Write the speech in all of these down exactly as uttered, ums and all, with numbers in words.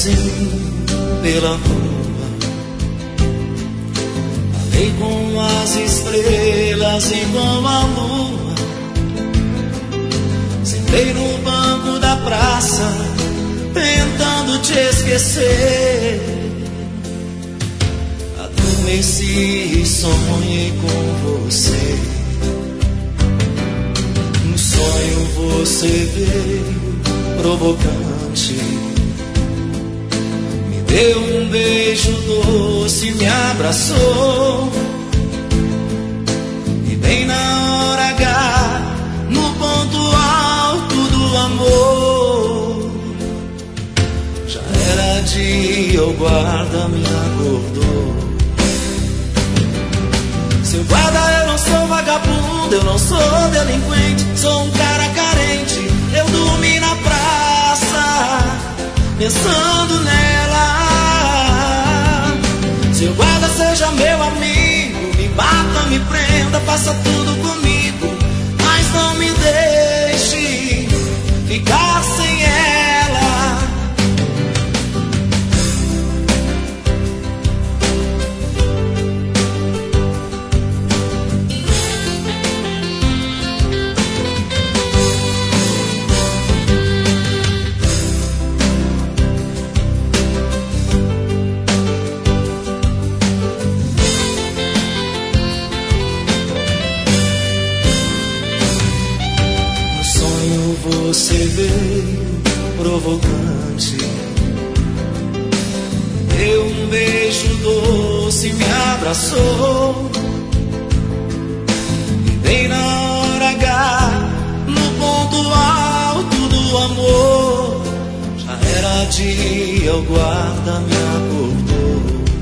sozinho pela rua, falei com as estrelas e com a lua, sentei no banco da praça tentando te esquecer. Adormeci e sonhei com você. No sonho você veio provocante, me deu um beijo doce, me abraçou, e bem na hora H, no ponto alto do amor, já era dia, o guarda me acordou. Seu guarda, eu não sou vagabundo, eu não sou delinquente, sou um cara carente. Eu dormi na praça, pensando nela. Seu guarda, seja meu amigo, me bata, me prenda, faça tudo comigo, mas não me deixe ficar sem ela. Você veio provocante, deu um beijo doce, me abraçou, e bem na hora H, no ponto alto do amor, já era dia, o guarda me acordou.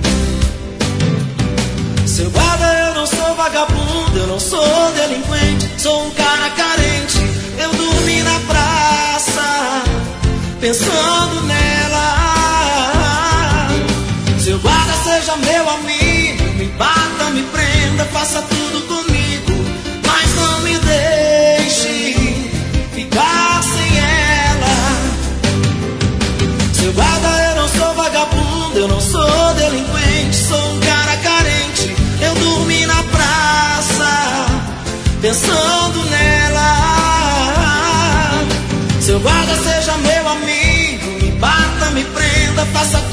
Seu guarda, eu não sou vagabundo, eu não sou delinquente, sou um cara carente. Eu dormi na praça, pensando nela. Seu guarda, seja meu amigo, me bata, me prenda, faça tudo comigo, mas não me deixe ficar sem ela. Seu guarda, eu não sou vagabundo, eu não sou delinquente, sou um cara carente. Eu dormi na praça, pensando nela. Seu guarda, seja meu amigo, me bata, me prenda, faça